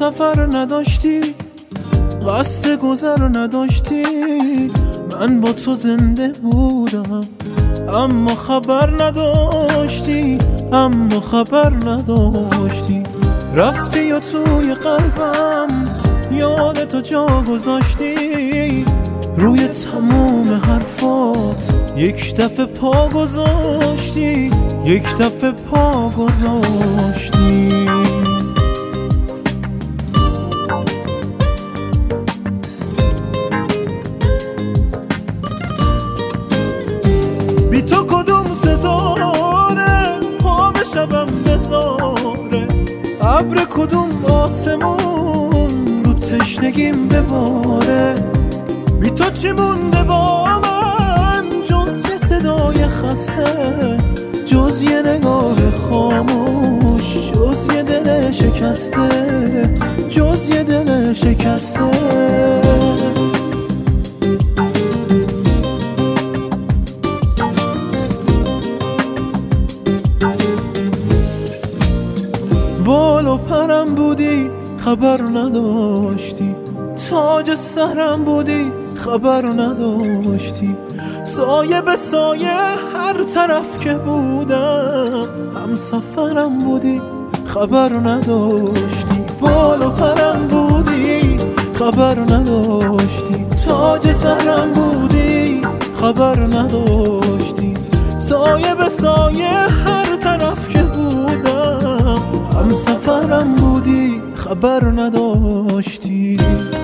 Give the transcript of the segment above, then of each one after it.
سفر نداشتی، قصد گذر نداشتی، من با تو زنده بودم اما خبر نداشتی، اما خبر نداشتی. رفتی و توی قلبم یادتو جا گذاشتی، روی تموم حرفات یک دفعه پا گذاشتی، یک دفعه پا گذاشتی. بی تو کدوم ستاره پا به شبم بذاره، ابر کدوم آسمون رو تشنگیم بباره. بی تو چی مونده با من جز یه صدای خسته، جز یه نگاه خاموش، جز یه دل شکسته، جز یه دل شکسته. بال و پرم بودی خبر نداشتی، تاج سرم بودی خبر نداشتی، سایه به سایه هر طرف که بودم هم سفرم بودی خبر نداشتی. بال و پرم بودی خبر نداشتی، تاج سرم بودی خبر نداشتی، سایه به سایه هر طرف که بودم هم سفرم بودی خبر نداشتی.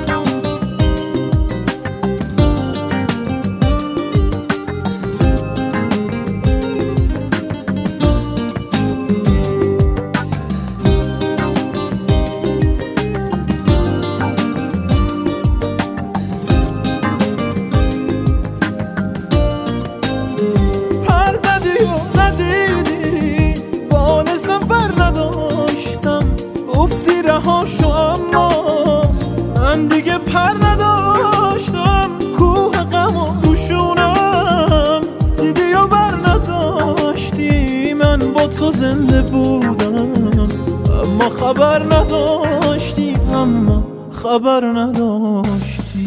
پر زدی و ندیدی بال سفر نداشتم، گفتی رها شو اما من دیگه پر نداشتم. کوه غم و روشونم دیدی و بر نداشتی، من با تو زنده بودم اما خبر نداشتی، اما خبر نداشتی.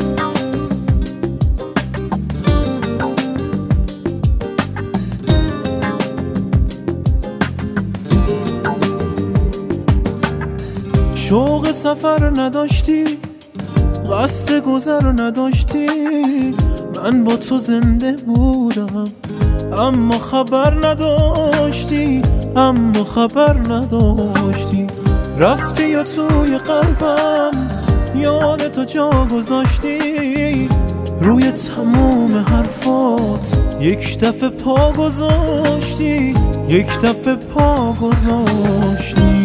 شوق سفر نداشتی، قصد گذر نداشتی، من با تو زنده بودم اما خبر نداشتی، اما خبر نداشتی. رفتی و توی قلبم یادتو جا گذاشتی، روی تموم حرفات یک دفعه پا گذاشتی، یک دفعه پا گذاشتی.